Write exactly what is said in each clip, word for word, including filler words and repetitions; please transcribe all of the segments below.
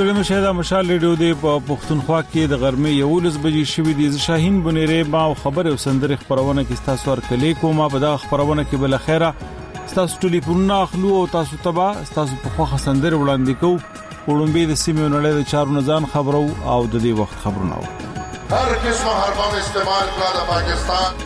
څنګه شاهد مشال ریډیو دی په پښتونخوا کې د غرمې یولس بجې شوې دي. ز شاهین بنيره ما خبر او سندره خبرونه کې تاسو ورکلې کومه په دا خبرونه کې بل خیره تاسو ټلیفون اخلو او تاسو تبا تاسو په خوخه سندره وړاندې کو وړومبې د سیمې نړۍ د چارو نزان خبرو او د دې وخت خبرونه هر قسمه هر بم استعمال کړه د پاکستان.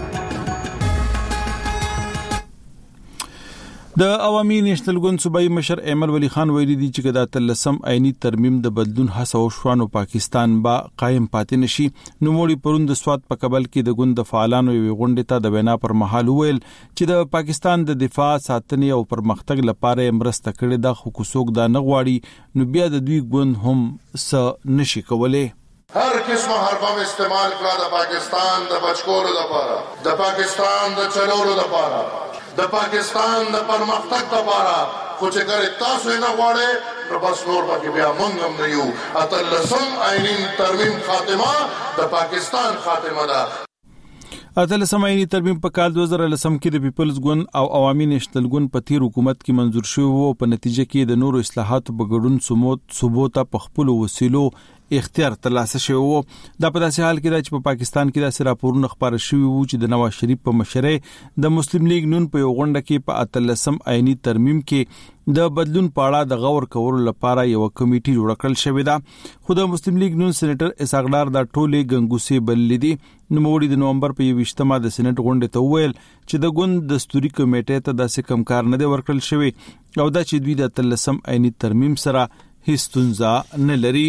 د عوامي نېشنل ګوند صوبایي مشر ایمل ولی خان ویلي دی چې دا تلسم عیني ترمیم د بدلون هڅه وشوانو پاکستان با قائم پاتې نشي. نو موړي پروند سواد په کابل کې د ګوند فعالانو یو غونډه ته د وینا پر مهال ویل چې د پاکستان د دفاع ساتنې او پرمختګ لپاره مرسته کړې د حقوقوق د نغواړي نو بیا د دوی ګوند هم س نشي کولای. هر قسمه هر بم استعمال کړه د پاکستان د بچکولو لپاره د پاکستان د چلولو لپاره د پاکستان د پرمختګ لپاره خو چې ګره تاسو نه غواړئ نو بس نور پکې بیا مونږ هم نه یو. اتلسم عیني ترمیم خاتمه د پاکستان خاتمه ده. اتلسم عیني ترمیم په کال دوه زره لسم کې د پیپلز ګوند او عوامي نېشنل ګوند په تیر حکومت کې منزور شو او په نتیجه کې د نورو اصلاحاتو په ګډون سموت ثبوت په خپل وسیلو اختیار ترلاسه شوی وو. دا په داسې حال کې دا چې په پاکستان کې د راپورونو خبره شوی وو چې د نواز شریف په مشرۍ د مسلم لیگ نون په یو غونډه کې په اتلسم عیني ترمیم کې د بدلون پاړه د غور کولو لپاره یو کمیټي جوړ کړل شوې ده. خو د مسلم لیگ نون سېنیټر اسحاقدار د ټولې غنګوسې بللې دي. نو موړي د نومبر په یوویشتمه د سېنیټ غونډه ته ویل چې د ګوند دستوري کمیټې ته داسې کم کار نه دی ورکړل شوی او دا چې دوی د اتلسم عیني ترمیم سره هیڅ ستونزه نه لري.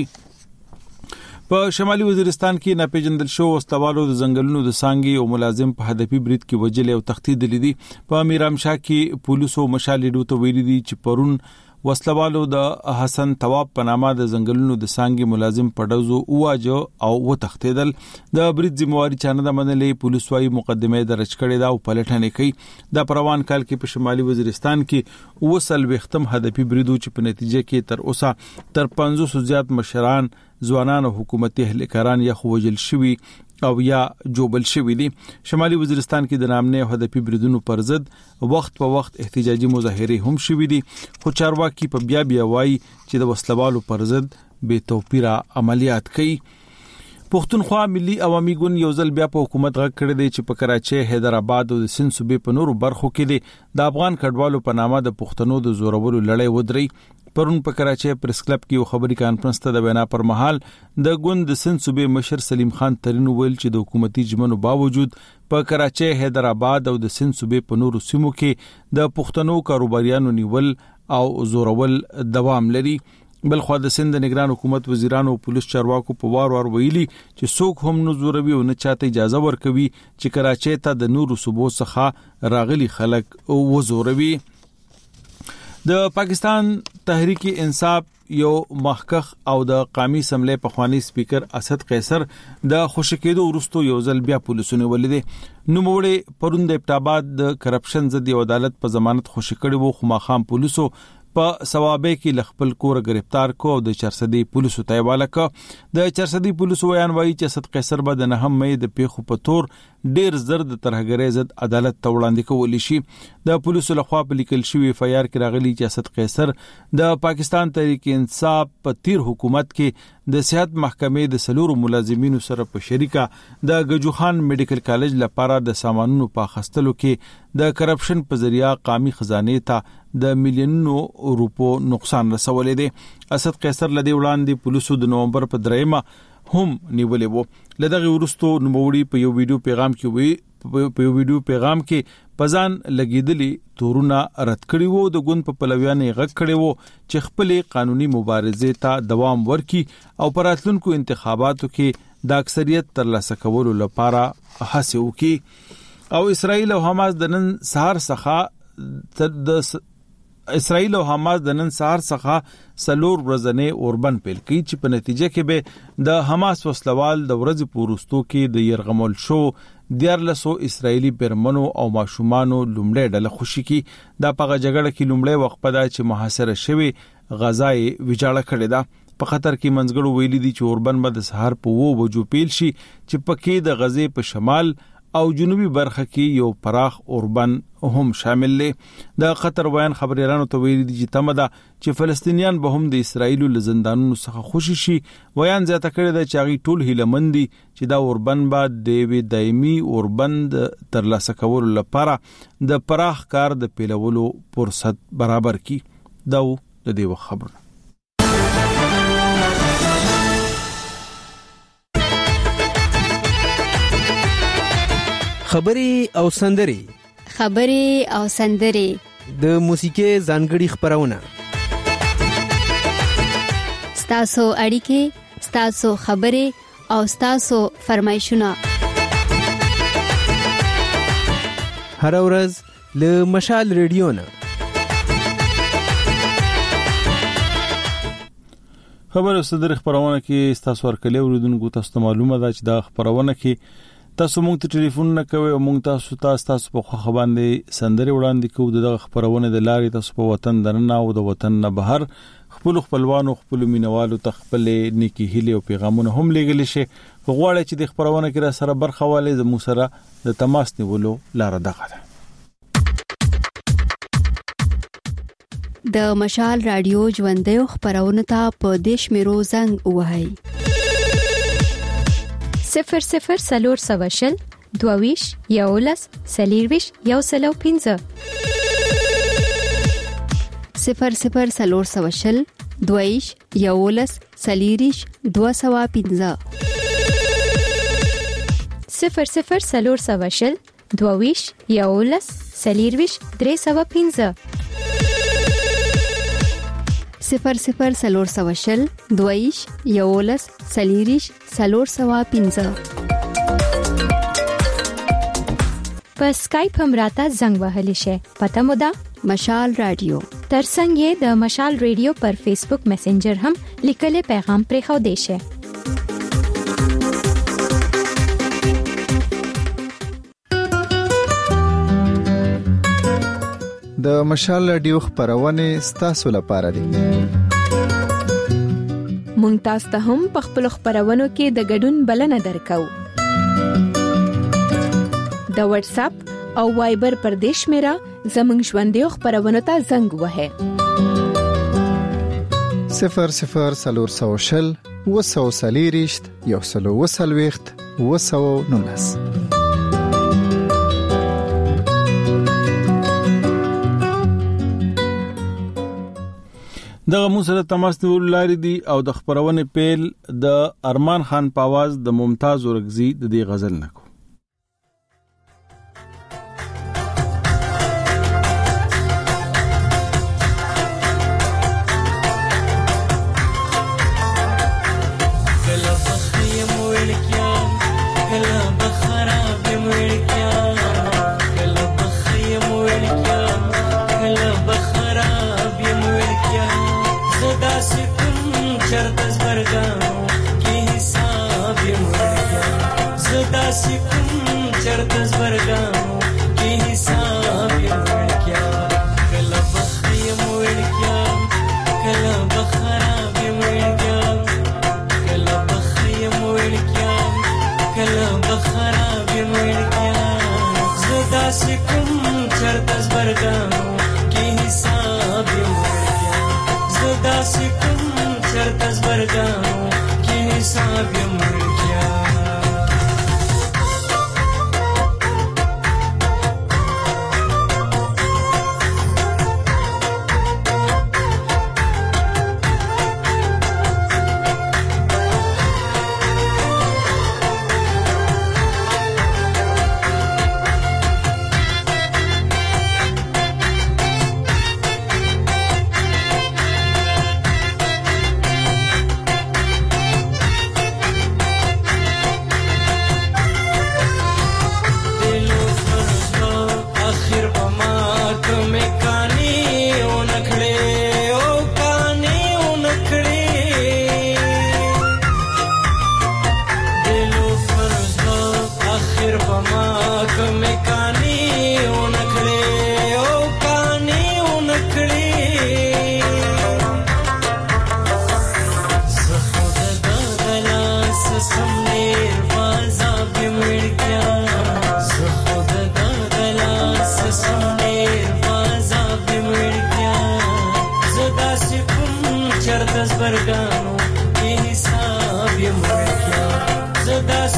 په شمالي وزیرستان کې ناپېژندل شو استوالو د ځنګلونو د سانګي او ملازم په هدفي برید کې وجل او تخدید لیدي. په میرامشاه کې پولیسو مشالېډو ته ویلي دي چې پرون وسلوالو د حسن تواب په نامه د ځنګلونو د سانګي ملازم پډوزو واجو او و تخدیدل. د برید ذمہواری چانه د منلې پولیس وايي مقدمه درج کړې ده او پلټنه کوي. د پروان کال کې په شمالي وزیرستان کې وسل وختم هدفي بریدو چې په نتیجه کې تر اوسه تر پنځوس زیات مشران ځوانان او حکومتي اهلکاران یا خوجل شوی او یا جوبل شوی دي. شمالي وزیرستان کې د نامنه او هدفي بریدونو پر ضد وخت په وخت احتجاجي مظاهره هم شوی دي. خو چارواکي په بیا بیا وایي چې د وسلوالو پر ضد بے توپیره عملیات کوي. پښتونخوا ملي عوامي ګوند یو ځل بیا په حکومت غږ کړی دی چې په کراچۍ، حیدرآباد او د سند صوبې په نورو برخو کې د افغان کډوالو په نامه د پښتنو د زورولو لړۍ ودري. پرون په کراچۍ پریس کلب کې یو خبري کانفرنس ته د وینا پر مهال د ګوند د سند صوبې مشر سلیم خان ترين ویل چې د حکومتي جمنو باوجود په کراچۍ، حیدرآباد او د سند صوبې په نورو سیمو کې د پښتنو کاروباریانو نیول او زورول دوام لري. بلخو د سند نگران حکومت وزیرانو او پولیس چارواکو په وار وار ویلي چې څوک هم نه زوروي او نه چاته اجازه ورکوي چې کراچۍ ته د نورو صوبو څخه راغلي خلک وزوروي. د پاکستان تحریک انصاف یو محقق او د قومي اسمبلی پخوانی سپیکر اسد قیصر د خوشکېدو ورستو یو ځل بیا پولیسونه ولیدي. نو موړي پروند ابتاباد د کرپشن ضد عدالت په ضمانت خوشکړي وو خو ماخام پولیسو په ثوابه کې لخپل کور گرفتار کو او د چرسدي پولیسو ته حواله ک. د چرسدي پولیسو ویان وایي چې اسد قیصر به د نهم مې د پیښو په تور ډیر زر د ترهګرۍ ضد عدالت ته وړاندې کولی شي. د پولیسو لخوا په لیکل شوی اف آی آر کې راغلي چې اسد قیصر د پاکستان تحریک انصاف په تیر حکومت کې د صحت محکمې د سلورو ملازمینو سره په شریکه د گجوخان میډیکل کالج لپاره د سامانونو په خستلو کې د کرپشن په ذریعہ قومي خزانه ته د میلیونونو روپو نقصان رسولې دي. اسد قیصر لدی وړاندې پولیسو د نومبر په دریمه هم نیولې وو. لدغه ورستو نوموړي په یو ویډیو پیغام کې وی په یو ویډیو پیغام کې پزان لګیدلی تورونه رد کړي وو. د ګوند په پلویانې غږ کړي وو چې خپل قانوني مبارزې ته دوام ورکړي او پر راتلونکو انتخاباتو کې د اکثریت ترلاسه کولو لپاره هڅه وکړي. او اسرائیل او حماس د نن سهار څخه د اسرائیل او حماس د نن سهار څخه سلور ورځنې اوربند پیل کړي چې په نتیجه کې به د حماس وسلوال د ورځې پورستو کې د يرغمل شو دیارلسو اسرائیلی برمنو او ماشومانو لومړی ډله خوشي کی. دا په جګړه کې لومړی وخت پدا چې محاصره شوی غزای ویجاړه کړې ده. په خطر کې منځګړو ویلي دي چې اوربند به د سهار په وو بجو پیل شي چې پکې د غزې په شمال او جنوبي برخه کې یو پراخ اوربن هم شامل دي. د قطر ویان خبريالانو ته ویلي دي چې تمه ده چې فلسطینیان به هم د اسرایل له زندانونو څخه خوشي شي. ویان زیاته کړی دی چې هغه ټول هیلمن دي چې دا اوربن به د وی دایمي اوربن تر لاسه کولو لپاره د پراخ کار د پیلولو فرصت برابر کړي. دا د دې خبره خبري او سندري خبري او سندري د موسیقي ځانګړي خبرونه ستاسو اړیکې ستاسو خبري او ستاسو فرمایشونه هر ورځ له مشال ریډیو نه خبر او صدر خبرونه کې ستاسو ورکلې اوریدونکو تاسو ته معلومه ده چې دا خبرونه کې تاسو موږ ته ټلیفون نه کوئ او موږ تاسو ته تاسو په خو باندې سندري وړاندې کوو. دغه خبرونه د لارې تاسو په وطن درنه او د وطن نه بهر خپل خپلوانو خپل مینوالو ته خپل نیکی هیله او پیغامونه هم لېږل شي. غواړئ چې د خبرونه کې را سره برخه والي زمو سره د تماس نیولو لار دغه ده. د مشال رادیو ژوندې خبرونه ته په دیش میرو زنګ وهاي صفر صفر سلور سواشل دوویش یولس سلیرویش یو سلو پینزه صفر صفر سلور سواشل دوویش یولس سلیریش دو سوا پینزه صفر صفر سلور سواشل دوویش یولس سلیرویش درې سوا پینزه صفر صفر سلور سواشل دویش یولس سلیریش سلور سوا پینزه په اسکایپ هم راته زنګ وهلی شي. پته مو ده مشال رادیو ترڅنګ یې د مشال رادیو پر فیسبوک میسنجر هم لیکلي پیغام پرې خو دی شي. د مشال رادیو خبرونه ستاسو لپاره دي. مونږ تاسو ته هم په خپل خبرونو کې د ګډون بلنه درکو. د واتس اپ او وایبر پر دیش میرا زمنګ ژوندې خبرونه ته زنګ وهه صفر صفر سلور سوشل وسو سلیریشت یو سلو وسلويخت وسو نونس. دغه مو سره تماس نیول لاري دي او د خبرونه پیل د ارمان خان په आवाज د ممتاز اورغزي د دې غزل نکو.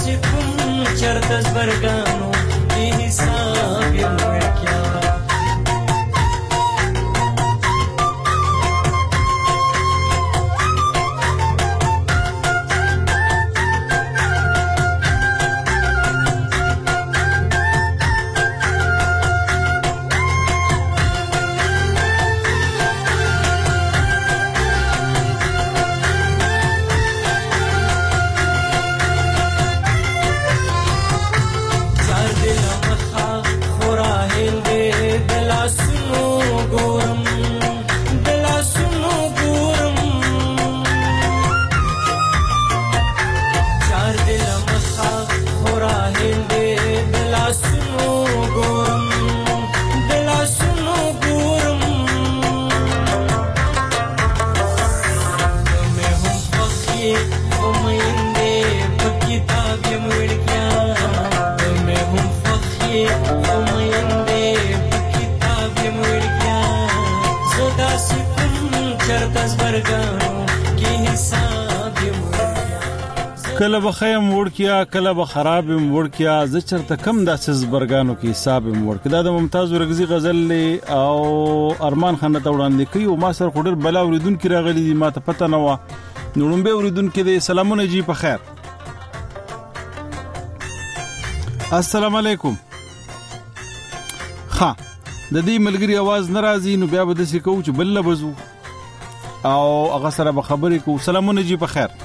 داسې کوم چرته زبرګانو بې حساب یم وړکیا کله به خیم وړکیا کله به خراب وړکیا ز چرته کم داسې زبرګانو کې حساب وړک دا د ممتاز ورغزي غزل او ارمان خان ته وړاندې کوي او ما سره خډر بلا اوریدونکو راغلي دي ما ته پته نه و نړم به اوریدونکو دي سلامونه جی په خیر السلام علیکم ها د دې ملګری आवाज ناراضي نو بیا به د څه کوو چې بل بزو او هغه سره به خبرې کوو سلامونه جی په خیر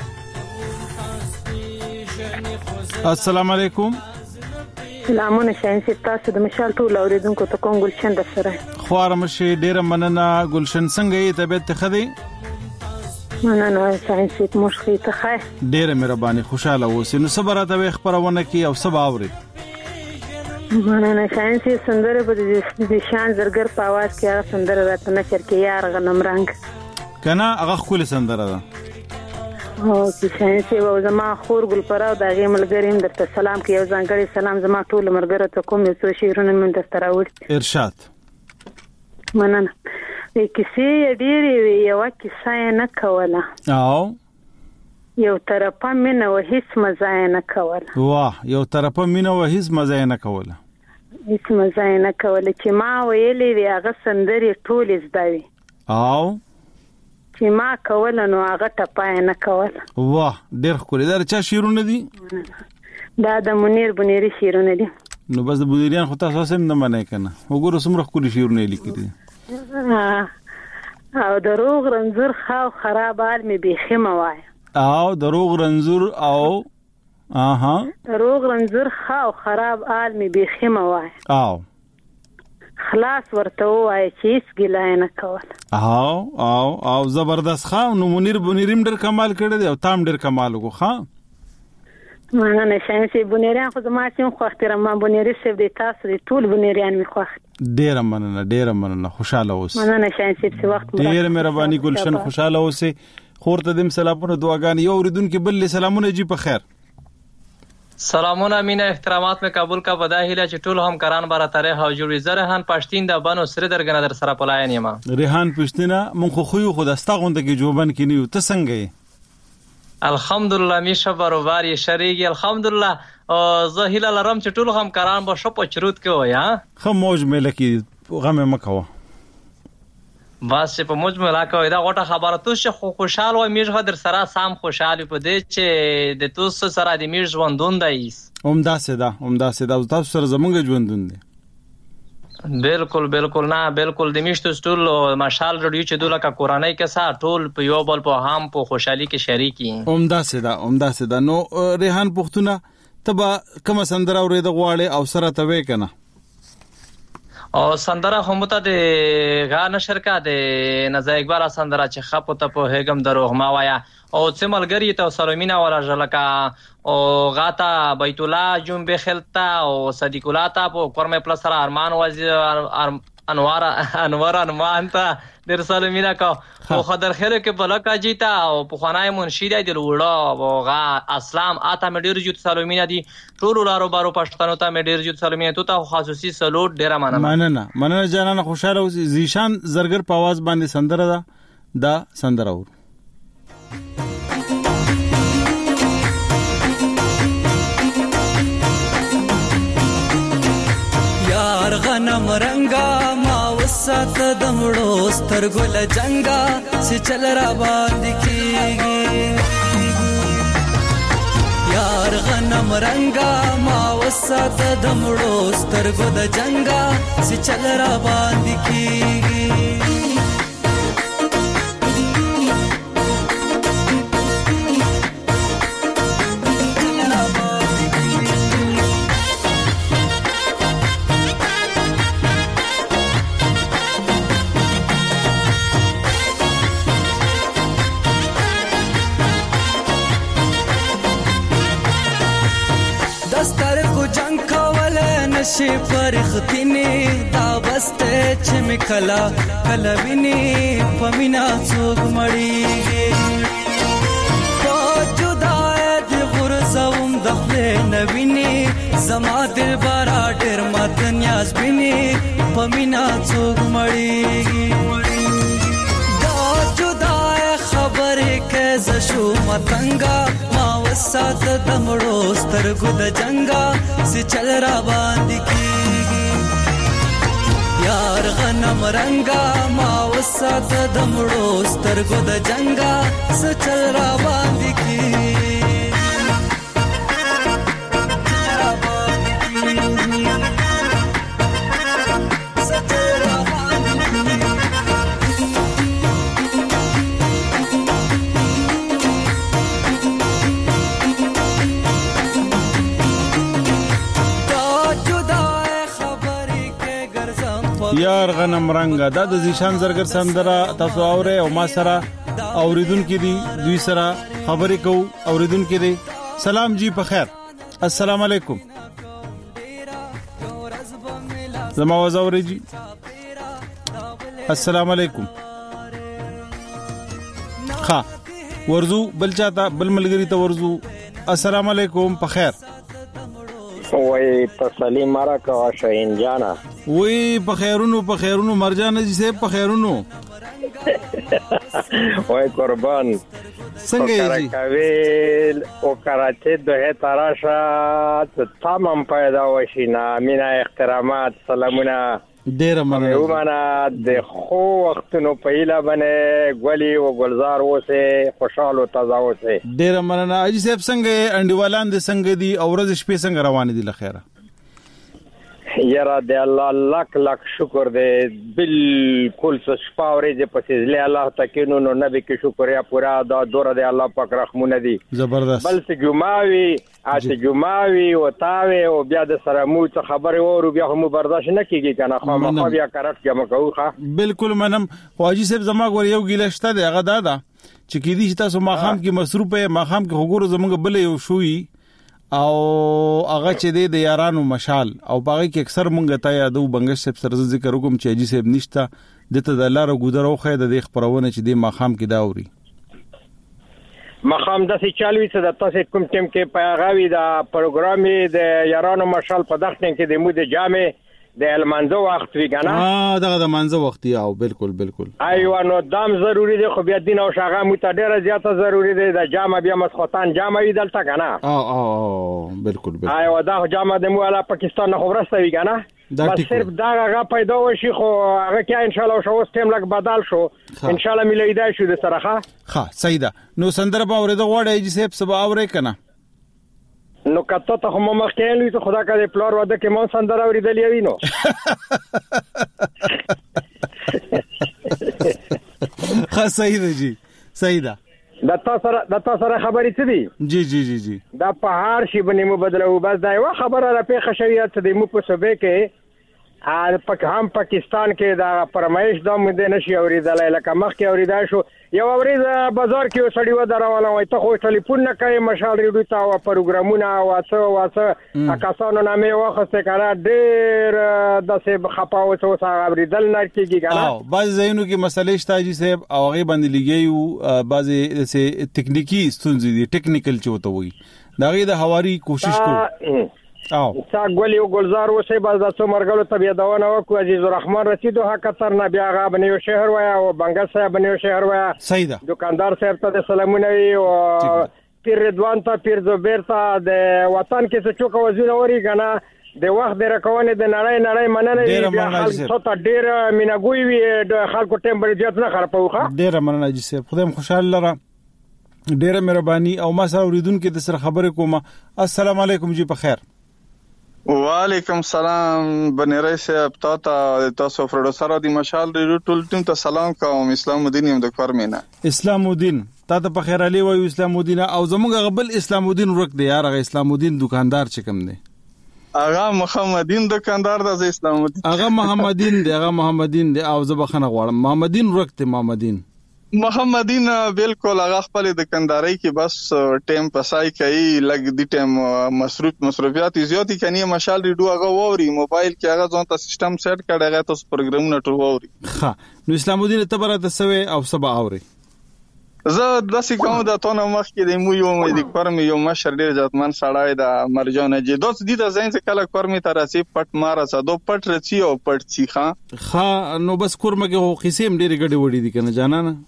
السلام علیکم سلامونه شاینسي تاسو د مشال ټول اوریدونکو ته کوم ګلشن د سره خوارم شي ډیره مننه ګلشن څنګه یې طبيعت خدي مننه شاینسي مشخي ته خیر ډیره مهرباني خوشاله اوسئ نو صبر ته خبرونه کی او سبا اوري مننه شاینسي سندره په دې شان زرګر په आवाज کې هغه سندره راته نشر کې یار غنم رنگ کنه هغه خپل سندره ده او چې شاینسي و زما خور ګل پراو د غیم ملګریم درته سلام کوي او ځانګړي سلام زما ټول مرګره ته کوم څه شیرونه من درته راوړي ارشاد مننه د کیسې ډېری یو کیسه نه کوله او یو طرفه مینه و هیڅ مزه نه کوله واه یو طرفه مینه و هیڅ مزه نه کوله هیڅ مزه نه کوله چې ما ویلې وی هغه سندري ټول زداوي او چې ما کول نو هغه ټپای نه کول واه ډېر خوري دا چا شیرونه دي دا د منیر بنيري شیرونه دي نو بس د بودریان خو تاسو سم نه منای کنه وګورئ سمره خوري شیرونه لیکلي او دروغ رنزور خاو خراب حال می بيخمه وای او دروغ رنزور او اها دروغ رنزور خاو خراب حال می بيخمه وای او خلاص ورته وای چې هیڅ ګلای نه کول او او او زبردست خان نو منیر بنیریم ډېر کمال کړی دی او تام ډېر کمال وکړو ها مننه شاینسي بنیریان خو زما چې خو احترام بنیری سیب دی تاسو دی ټول بنیریان می خوښ ډېر مننه ډېر مننه خوشاله اوسئ مننه شاینسي په وخت ډېر مهرباني ګلشن خوشاله اوسئ خور ته دم سلامونه دعاګانې یو اوریدونکو بل سلامونه جی په خیر سلامونه مینا احترامات میں قبول کا بداهیله چې ټول هم کران بار تاریخ او جوړی زرهان پښتین د بانو سره درګنه در سره پلاین یم ریحان پښتینه مونږ خو خو خو دستا غونډه کې جوبن کې نیو ته څنګه یې الحمدلله میشه بروبر یې شریږي الحمدلله زهیله لرم چې ټول هم کران به شپ چروت کې وای ها خو موج مې لکی غم مکو بس په مجمل راکوي دا غوټه خبره تو شه خوشاله و میژه در سره سام خوشاله په دې چې د تو سره د میژ ژوندون دی اومدا سدا اومدا سدا تاسو سره زمونږ ژوندون دی بالکل بالکل نه بالکل د میشتو ټول مشال رډیو چې دوله کا قرانای کې سا ټول په یو بل په هم په خوشحالي کې شریکي اومدا سدا اومدا سدا نو ریحان پختونه تبا کوم سندره اورید غواړي او سره ته وې کنه او سندره همته د غا نشر کا د نزا اکبر سندره چې خپو ته په هګم دروغ ما وایا او سملګری ته سلمینا ولا جلکا او غاتا بیت الله جون بخلتا او صدیق الله تا په قرمه پلس سره ارمان وزیر انوار انوار ارمان تا در سلمینا کا او خضر خله کې بلکا جیتا او په خنای منشیده دی وړو او غا اسلام اته مډیر جوت سلمینا دی ټول لارو بارو پښتنو ته مډیر جوت سلمینا ته خاصوصي سلوټ ډیر مننه مننه مننه جانانه خوشاله اوسئ زیشان زرګر په आवाज باندې سندره ده دا سندره ور غنم رنگا ما وسات دمړو سترګو لجنګا چې چل را باندې کیږي یار غنم رنگا ما وسات دمړو سترګو د جنگا چې چل را باندې کیږي شي فرختنی دا بسته چې مکلا کلا ویني پمینا څوک مړیږي پوجدای د غرزوم د خپل نویني زما دل بارا ډېر مات نیاز بیني پمینا څوک مړیږي دا جدای خبره کې زشو متنګا ما وسات دمړو سترګو د جنگا سي چل را باندې کیږي یار غنم رنگا ما وسات دمړو سترګو د جنگا سي چل را باندې کیږي یار غنم رنگا دا د زیشان زرګر سندره تاسو اوره او ما سره اوریدونکو دي دوی سره خبرې کو اوریدونکو دي سلام جی په خیر السلام علیکم زما आवाज اوري جی السلام علیکم ها ورزو بل چاته بل ملګری ته ورزو السلام علیکم په خیر وای تسلیم مارا کا شاهین جانا وای په خیرونو په خیرونو مرجان جی سے په خیرونو وای قربان څنګه جی کاویل او کراچي دوه تراشا تمام پیدا وشینا مینا احترامات سلامونه ډیر مننه ومنه د خو وختونو په اله باندې ګولي او ګلزار وسه خوشاله تازه وسه ډیر مننه اجي صاحب څنګه انډیوالان د څنګه دي او ورځ شپې څنګه روان دي لخيره یرا د الله لک لک شکر دې بالکل شپاورې دې پسې له الله تکینو نو نبی کې شکر یا پورا دا دور دې الله پاک رحمونه دي زبردست بل څه جمعوي اته جمعوي او تاوي او بیا د سره مو څه خبره وره بیا هم برداشت نه کیږي کنه خو ما بیا کرات جمع کوخه بالکل منم خواجی صاحب زما ګور یو ګیلشته دی هغه دادا چې کې دي تاسو ماخام کې مصروفه ماخام کې وګورو زمونږ بل یو شوي او هغه چې د یارانو مشال او باغی کې اکثر مونږ ته یادو بنگش صاحب سره ذکر وکم چې اجي صاحب نشته دته د لارو ګذرو خې د خبرونه چې د ماخام کې دا اوري مخام د سچالوي څه د تاسو کوم ټیم کې پیغاوي دا پروګرامي د یارانو مشال په دښتن کې د مو د جامع د المنځو وخت وی کنه ها دغه د منځو وخت یو بالکل بالکل ایوه نو دام ضروری دی خو بیا دین او شاغه متډره زیاته ضروری دی د جامع بیا مسخوتان جامع وی دلته کنه او او بالکل بالکل ایوه دا جامع د مولا پاکستان نه خبرسته وی کنه بس صرف دا هغه پیدا وشي خو هغه کې ان شاء الله شو سیستم لک بدل شو ان شاء الله ملي دی شو د سره ښه سیدا نو سندره په اورېدو غواړی چې صاحب سبا اورې کنه نو کته ته هم مخکې لوي ته خدا کړه پلار وده کې مون سندره اوریدلې وی نو ښه صحیح دی جی صحیح ده د تاسو سره د تاسو سره خبرې څه دي جی جی جی جی دا په هر شي باندې مو بدلو بس دا یو خبره را پیښه شوې چې د مو په سبې کې ا پک هم پاکستان کې دا پرمایش د مده نشي اوریدلای لکه مخ کې اوریدای شو یو اورید بازار کې وسړی و دراواله وای ته خو ټلیفون نه کوي مشال ریډو تا او پروګرامونه واسه واسه اکاسانو نامه واخسته کړه ډېر د څه خپاو څه اوریدل نه کیږي کنه او بعض زینو کې مسلې شته جی صاحب او هغه باندې لګیو بعض څه تکنیکی ستونزې دي ټیکنیکل چوته وي داغه د حواري کوشش کو او څا ګولې او ګلزار وسه باز د څو مرګلو طبيعت داونه وکړو عزیز الرحمن رسیدو حق تر نه بیا غا بنیو شهر ویا او بنگا صاحب بنیو شهر ویا صحیح ده دکاندار صاحب ته سلامونه وی او پیر رضوان ته پیر زبیر ته د وطن کې څه چوک وزونه وري کنه د وخت د رکونې د نړۍ نړۍ مننه بیا خلک څه ډیر مینګوي وي د خلکو ټمپریچر نه خرابوخه ډیر مننه جی صاحب خدای خوشاله لره ډیر مهرباني او ما سره اوریدونکو د سره خبرې کوم. السلام علیکم جی په خیر. وعلیکم السلام بنیری صاحب تاسو تاسو پروډوسر د مشال ریډیو ټول ټیم ته سلام کوم. اسلام الدین یم د کورمینا. اسلام الدین تاسو په خیر علي وایو. اسلام الدین او زموږ غبل اسلام الدین ورک دی یار. هغه اسلام الدین دکاندار چې کوم دی هغه محمدین دکاندار د اسلام الدین هغه محمدین دی هغه محمدین دی او زبخنه غواړم محمدین ورک دی محمدین محمدین بالکل هغه خپل د کنداري کې بس ټیم پسای کوي لګ دی ټیم مصروف مصروفیات زیاتی کني مشال ریډیو هغه ووري موبایل کې هغه ځون ته سیستم سیټ کړي هغه تاسو پروګرامونه ټول ووري. ها نو اسلام الدین ته برات سوي او سبا اوري زه د سکه د تونه مخ کې د مو یو مې د کورم یو مشر ډیر ځاتمن سړای د مرجان جی دوست دي د زین کله کورم ته راسي پټ مارا سدو پټ رچی او پټ چی ښا ها نو بس کورم کې قسم ډیر غډي وډي دي کنه جانا نه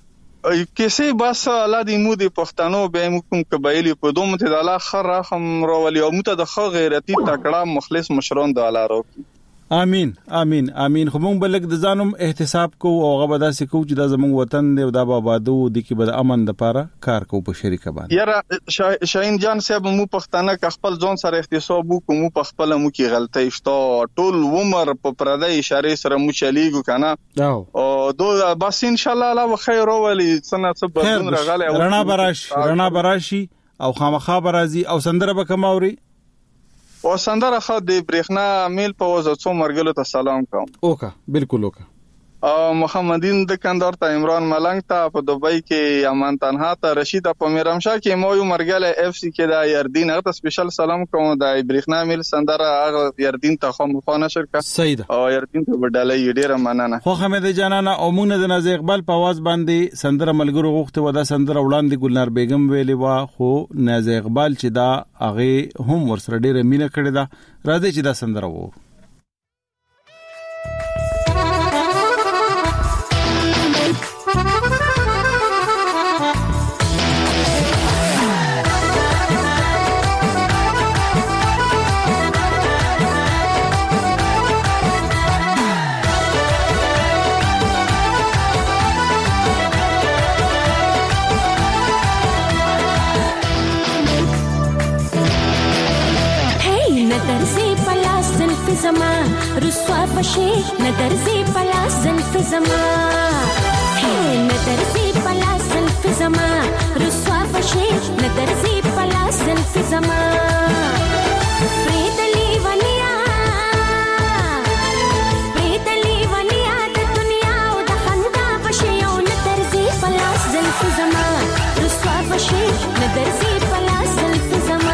کیسه بس الله دې مو د پښتنو به کوم قبایلی په دوه متداله خر رحم راولي او مت د خ غیرتی تکړه مخلص مشرون د الله رو. امين امين امين خو مونږ بلک د ځانم احتساب کو او غبدا سکو چې د زمونږ وطن دی او د آبادو د کې بد امن د پاره کار کو په شریکه باندې. یاره شاهین جان صاحب مو پښتنه ک خپل ځون سره احتساب کو مو په خپل مو کې غلطي شته ټول عمر په پردای اشاره سره مو چلیګو کنه او دوه بس ان شاء الله الله خیر ولي سنه څه بدون رغاله رڼا براش رڼا براشي او خامخا برازي او سندره به کماوري او سندره خو د برېښنا میل په وزه څو مرګلو ته سلام کوم. اوکا بالکل اوکا. او محمدین دکاندار ته عمران ملنګ ته په دوبۍ کې امان تنها ته رشید په میرمشاه کې مو یو مرګله اف سی کې د یاردین هغه سپیشل سلام کوم د برېښنا میل سندره هغه یاردین ته خو مخانه شرکت سید او یاردین ته بدلې ډیره مننه. خو حمید جانانه او موږ د ناز اقبال په आवाज باندې سندره ملګرو غوښته ودا سندره وړاندې ګلنار بیگم ویلې وا خو ناز اقبال چې دا هغه هم ورسره ډیره مینه کړې ده راځي چې دا سندره وو. زما رسوا بشي ندر زي پلا زلف زما هي ندر زي پلا زلف زما رسوا بشي ندر زي پلا زلف زما پریدلی ونیا پریدلی ونیا د دنیا او د خندا بشي او ندر زي پلا زلف زما رسوا بشي ندر زي پلا زلف زما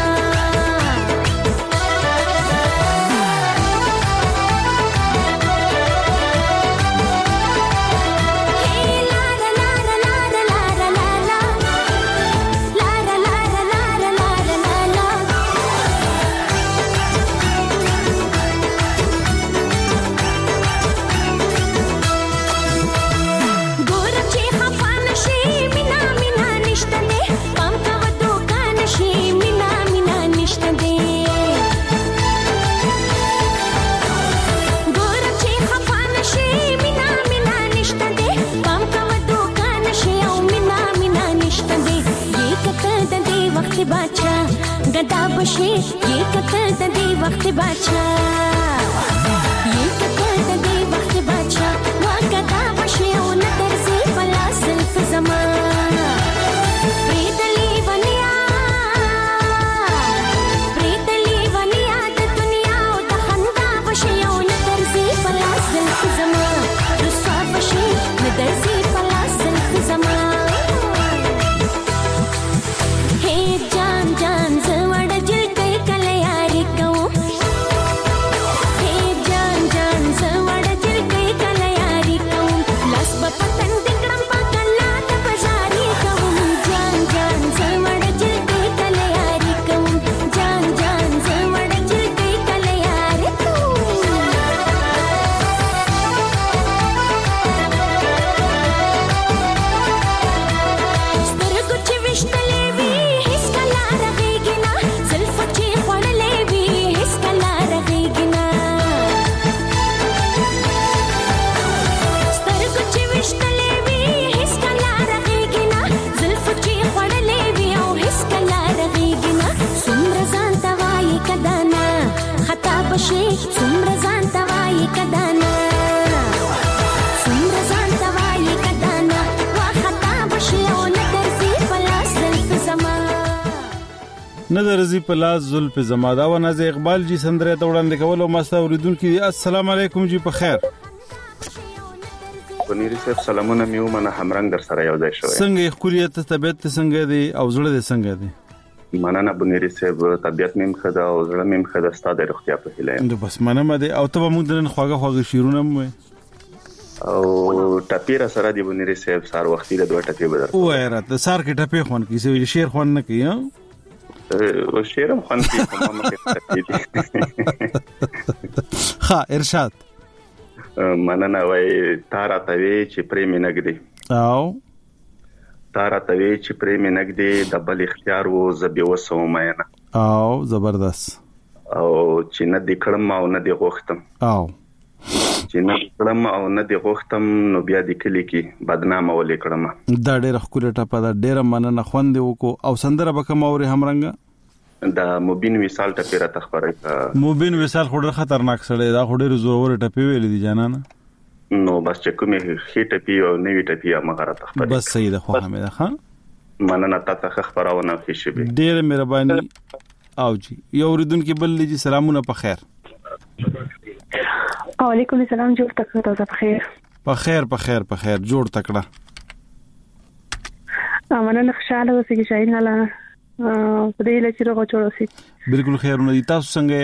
गदा बशे ये कतल दे वक्त बाचा ये कतल दे वक्त बाचा वा गदा बशे ओ नदर से पला सिल्फ जमा प्रीतली वनिया प्रीतली वनिया द दुनिया ओ द खंदा बशे ओ नदर से पला सिल्फ जमा रुसवा बशे नदर से पला सिल्फ जमा हे जान जान जवड़ जिल कई कल यारी कहूं څومره ځان ته وایې کدانه څومره ځان ته وایې کدانه وخطا بشي او نه درځي په لاس زلف زما نه درځي په لاس زلف زما دا و ناز اقبال جی سندره ته وړاندې کول او ماسته اوریدونکو السلام علیکم جی په خیر بنيري صاحب سلامونه میو منه همرنګ در سره یو ځای شوی څنګه خوريت طبيعت څنګه دی او زړه دې څنګه دی مننه بنيري صاحب طبيعت مم خدا او زړه مم خدا ستاسو د روغتیا په هیله نو بس مننه دې او ته موږ دنن خواږه خواږه شیرونه مو او ټپیرا سره دی بنيري صاحب سار وختي له دوه ټپی بدر او راته سار کې ټپی خون کی سوي شیر خون نه کی ها او شیرم خون کی کومه کې ها ارشاد مننه وای تارا توی چې پرېمې نګدي او تارا توی چې پرېمې نګدي د بل اختیار وو زبې وسو مینه او زبردست او چې نه د کړم او نه د غوښتم او چې نه کړم او نه د غوښتم نو بیا د کلی کې بدنامه ولې کړم دا ډېر خپل ټاپه دا ډېر مننه خوند وکړو او سندره بکم اوري همرنګ دا موبین وصال ټپیرا تخبره موبین وصال خوري خطرناک سره دا خوري زور ټپی ویل دي جانانه نو بس چې کومه هی ټپی او نوی ټپی مغره تخبره بس سیده خو حمید خان مننه تاسو خبرونه خې شي ډېر مهرباني او جی یو اوریدونکو بل لږی سلامونه په خیر وعلیکم السلام جوړ تکړه تاسو په خیر په خیر په خیر په خیر جوړ تکړه امنه خوشاله اوسئ چې شاین الله په دې لچې راغو جوړ اوسئ بالکل خیرونه دي تاسو څنګه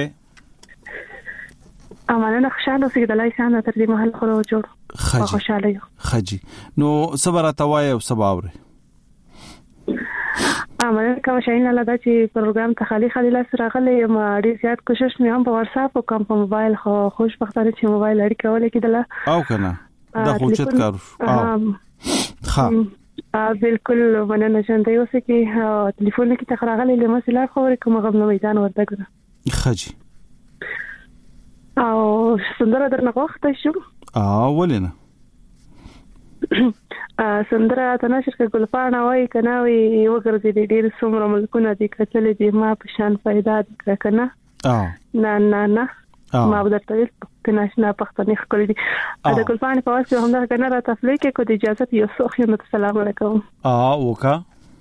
امنه خوشاله اوسئ د لای سان تر دې محل خو جوړ خوشاله یو خجی نو صبر اتوای او صبر امنه کوم شاین الله دا چې پروګرام ته خالي خالي لاس راغلی ما ډیر زیات کوشش مې هم په واتس اپ او کوم په موبایل خو خوشبختانه چې موبایل اړیکه ولې کېدله او کنه دا خوشت کار او ها بالکل مننه شانته یو څه کې ټلیفون کې تخراغلی له مسله خبرې کوم غو نو میدان ورته کړه خجی او سندره درنه وخت شو او ولینه سندره تناشر کې ګلپاڼه وای کنه وی یو ګرځي ډېر څومره ملکونه دي کتلې دي ما په شان پیدا کنه او نه نه نه ما به درته کنه نه پښتني خپل دي دا ګلپاڼه په واسه هم دا کنه را تفلیق کې کو د اجازه یو څو خو السلام علیکم اه وکا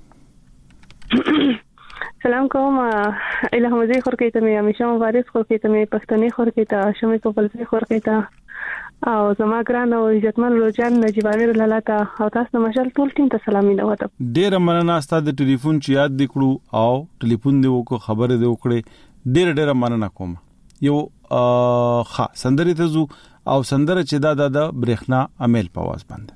سلام کوم الهه مزي خور کې ته مې همیشه مبارک خور کې ته مې پښتني خور کې ته شمه په بلځي خور کې ته او زما ګران او عزتمن روجان نجیب امیر لاله او تاسو مشال ټول ټیم ته سلام نه وته ډیر مننه ستاسو د ټلیفون چې یاد دکړو او ټلیفون دی وکړو خبره دی وکړي ډیر ډیر مننه کوم یو ښه سندري ته زو او سندره چې دا د برېښنا عمل په واس باندې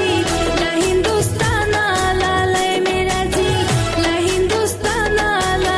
La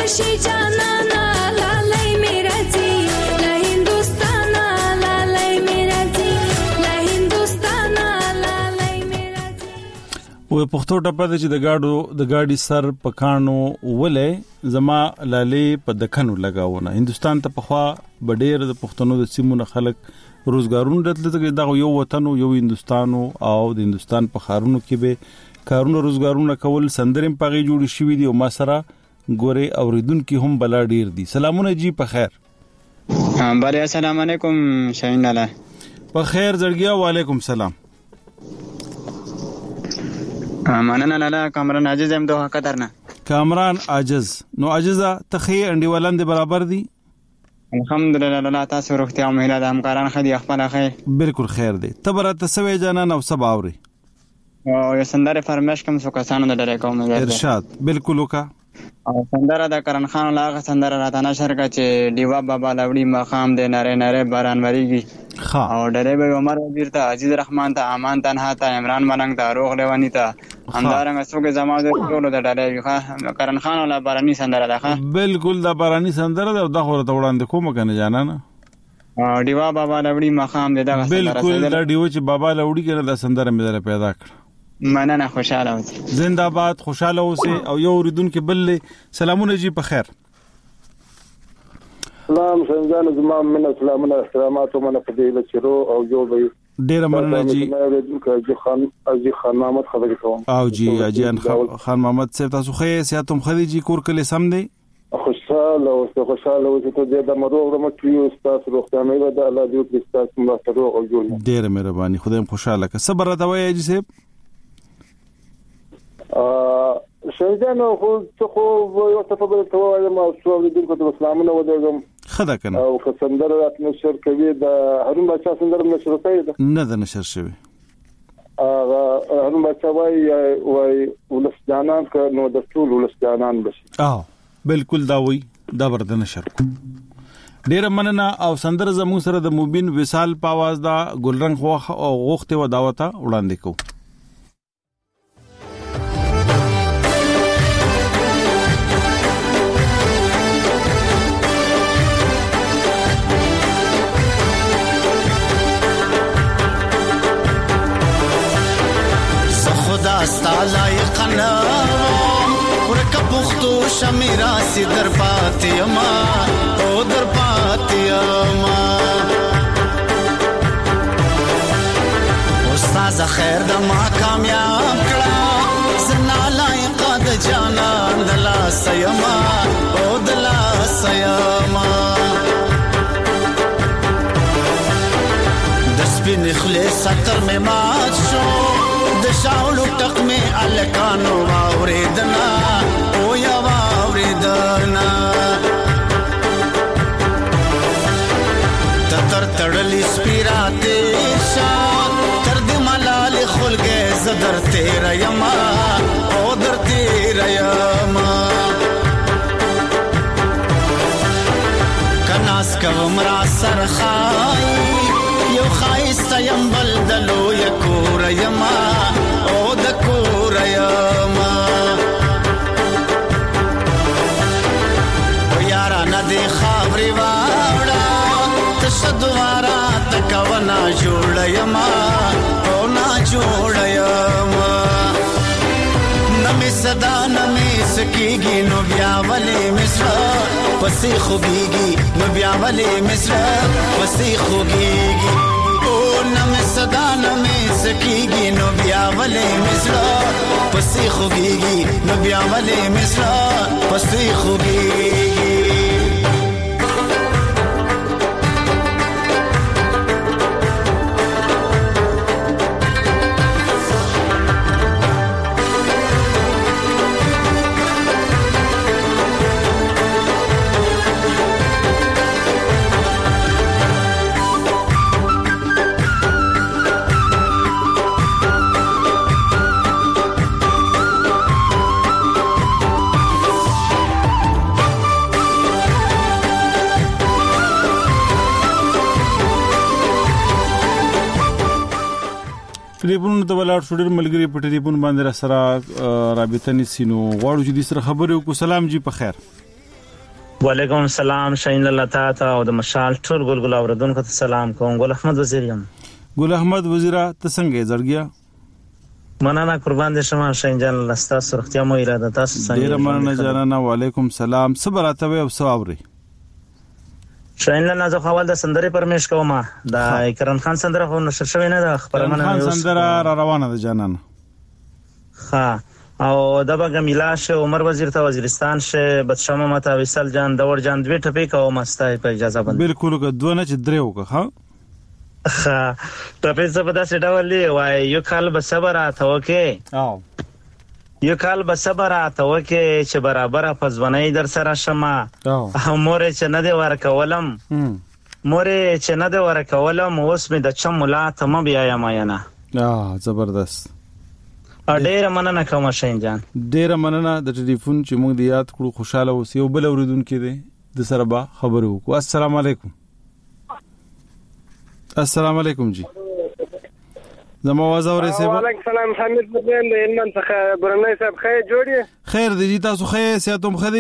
بشي جانانا لالای میرا جی لا هندوستانا لالای میرا جی لا هندوستانا لالای میرا جی. و پښتو ټپه چې د گاډو د گاډي سر پکانو ولې زما لالې په دکنو لگاونه. هندستان ته پخوا بډیر د پښتنو د سیمونو خلک روزګارونه دلته دا یو وطن یو هندستان او د هندستان په خارونو کې به کارونه روزګارونه کول سندرم پغې جوړ شي دي او ما سره ګوري اوریدونکو هم بلا ډیر دي. سلامونه جی په خیر. بله السلام علیکم شاهین لاله. په خیر زړګیا وعلیکم سلام. مننه لاله کامران عاجز هم دوه قطر نه. کامران عاجز نو عاجزه تخی انډي ولند برابر دي. الحمدلله لاله تاسو روغتیا او مهله د همکاران خدي خپل خیر. بالکل خیر دي. تبره تسوي جانا نو سبا اوري. او یو سندره فرمایش کوم څو کسانو د ډېر کوم ارشاد بالکل وکا. او سندره د کرن خان لاغه سندره راته نشر کا چې دیوا بابا لوړی مقام د نره نره باران وریږي. ها او ډېر به عمر وزیر ته عزیز رحمان ته امان تنها ته عمران ملنګ ته روغ لیوانی ته همدارنګ څوک زما د ټولو د ډېر کرن خان لا بارانی سندره ده. بالکل د بارانی سندره ده د خور ته وړاندې کوم کنه جانانه. او دیوا بابا لوړی مقام دغه سندره بالکل د دیو چې بابا لوړی کنه د سندره مې پیدا کړ. مننه خوشاله اوسئ. زنده باد خوشاله اوسئ. او یو اوریدونکو بل سلامونه جی په خیر. سلام څنګه زما من سلامونه احترامات او من فضیله چرو او یو به ډیر مننه جی. اجي خان اجي خان محمد خبرې کوم. او جی اجي خان محمد صاحب تاسو خې سیاتم خدي جی کور کله سم دی. خوشاله اوسئ خوشاله اوسئ ته د مروغ د مکیو استاد روغتیا مې د الله دې او استاد مو سره او جوړ. ډیر مهرباني خدایم خوشاله ک صبر راته وای اجي صاحب. ا شهیدانو خو څه خو یو څه په بل توای ما څو د دې په اسلامونه ودرګم خدا کنه او خسندر رات نشر کوي د هرون بچا سندر نشر کوي نه د نشر شوی ا هرون بچا وای وای ولسجانان ک نو د ټول ولسجانان بشي. اه بالکل دا وای دا ورته نشر کو. ډیر مننه. او سندر زمو سره د موبین وصال پاواز دا ګلرنګ خو غوخته و داوته وړاندې کو. ستا لایق نه ورکه پختو شمیرا سي در پاتیما او در پاتیما استاد خیر د ما کامیاب کړه زنا لایق د جانان د لا سیما او د لا سیما د سپین خلیص ستر می مات شو د شاولو ټق می الکانو واوریدنا او یا واوریدنا تر تړلی سپیراته شان تر دې ملال خلګه زدر تیر یما او در تیر یما کناس کوم را سر خای یو خایست یم بلدلو یکور یما او د کور یما و یارا ندی خبری واړه تشدوارا تکونا جوړ یما او نا جوړ یما نمی صدا نمی سکیږي نو بیا ولې مصر پسې خوږیږي نو بیا ولې مصر پسې خوږیږي او نمی صدا نمی سکیږي نو بیا ولې مصر پسې خوږیږي نو بیا ولې مصر پسې خوږیږي. ټلیفون ته ولاړ شو ډېر ملګری په ټلیفون باندې را سره رابطه نسینو غواړو چې د سره خبرې وکړو. سلام جی په خیر. وعلیکم السلام شاین الله تعالی او د مشال ټول ګل ګل اوردونکو ته سلام کوم. ګل احمد وزیر یم. ګل احمد وزیره ته څنګه زړګیا؟ مننه قربان دې شمه شاین جان لستا سرختیا مو اراده تاسو څنګه؟ ډیر مننه جانانه. وعلیکم السلام. صبراته او ثوابري شاین الله زه خپل د سندري پرمیش کوم. د کرن خان سندره خو نشر شوی نه د خبرمنه خان سندره را روانه ده جانانه. ها او د بغمیلا شه عمر وزیر ته وزیرستان شه بدشاه محمد وصل جان دور جان دوی ټپی کوم مستای په اجازه باندې. بالکل که دوه نه چې درې وکه. ها ها ټپی څه په داسې ډول دی وای یو کال به صبر اته وکي او یو کال به صبر اته وکي چې برابر پزونای در سره شمه او مور چې نه دی ورکولم مور چې نه دی ورکولم اوس می د چم ملا ته م بیا یم نه. اه زبردست. ډیر مننه کوم شین جان. ډیر مننه د ټلیفون چې موږ د یاد کړو. خوشاله اوسئ او بل اوریدونکو دې د سره به خبرو وکړو. السلام علیکم. السلام علیکم جی. زما आवाज اورئ سیبا؟ وعلیکم السلام. حمید بدن د هلمند څخه برنامه صاحب خیر جوړی. خیر دی تاسو خیر سیاتم خدي؟